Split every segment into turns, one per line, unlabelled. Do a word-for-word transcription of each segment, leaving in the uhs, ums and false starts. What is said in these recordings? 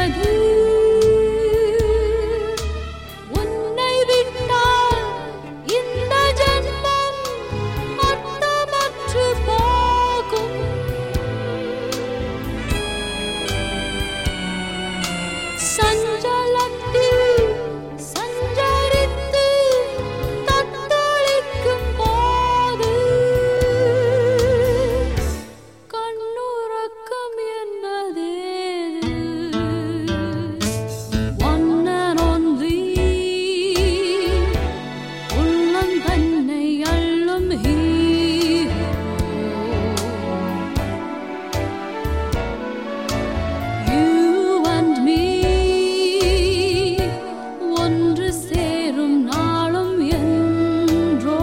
வந்தது. உன்னை விட்டால் இந்த ஜன்மம் அர்த்தமற்று போகும். சஞ்சலத்தில் சஞ்சரித்து தத்தளிக்கும் போது கண்ணுறக்கம் என்பதேது? One and only உள்ளம் தன்னை அள்ளும் hero. You and me ஒன்று சேரும் நாளும் என்றோ.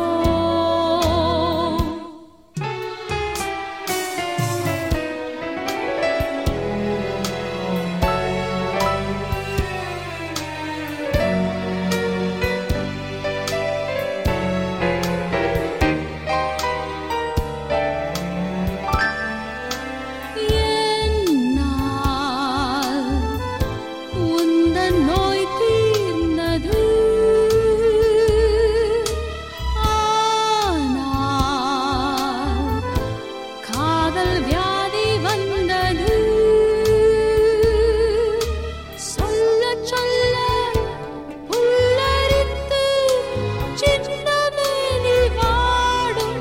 என்னால் உந்தன் நோய் தீர்ந்தது. ஆனால் காதல் வியாதி வந்தது. சொல்ல சொல்ல புல்லரித்து சின்னமேனி வாடும்.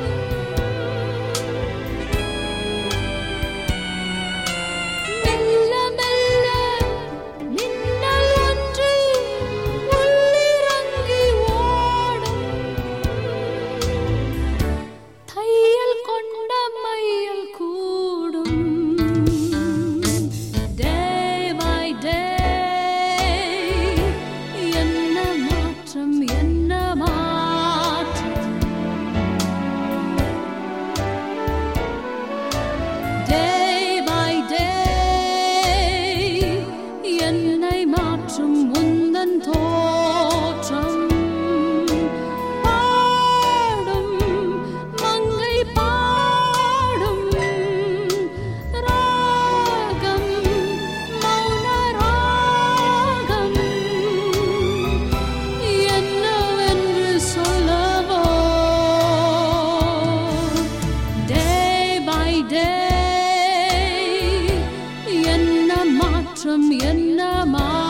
மெல்ல மெல்ல மின்னல் ஒன்று உள்ளிறங்கி ஓடும். தையல் கொண்ட மையல் கூடும். Day by day என்ன மாற்றம் என்ன மாற்றம். Day by day என்னை மாற்றும் உந்தன் தோற்றம். பாடும் மங்கை பாடும் ராகம் மௌன ராகம் என்னவென்று சொல்லவோ. Day by day என்ன மாற்றம் என்ன மா